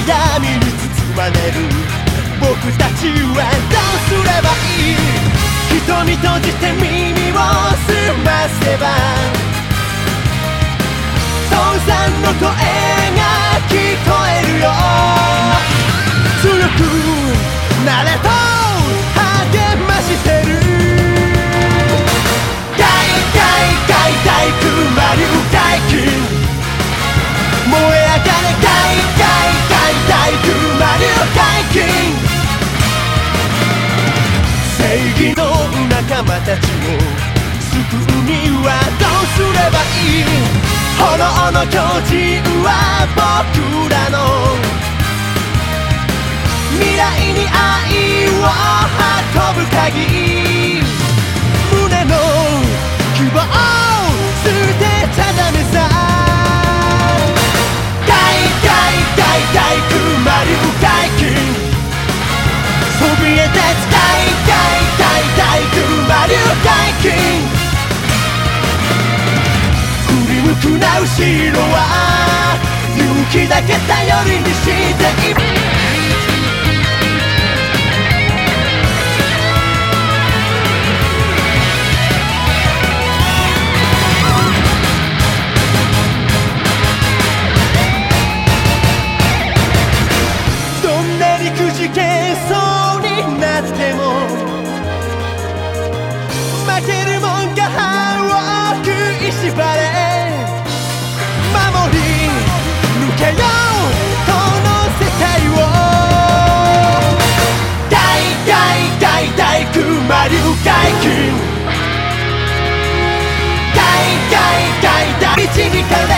闇に包まれる僕たちはどうすればいい。瞳閉じて耳を澄ませば父さんの声が聞こえるよ。強くなれと励ましてる。大工魔竜大金燃え上がれ大工魔竜大金。正義の仲間たちを救うにはどうすればいい。炎の巨人は僕らの未来に愛を運ぶ鍵。胸の希望を捨てちゃダメさ。大工魔竜大金そびえ立つ大工魔竜大金。振り向くな後ろは勇気だけ頼りにしている。くじけそうになっても負けるもんか歯を食いしばれ守り抜けようこの世界を。大工魔竜大金導かれ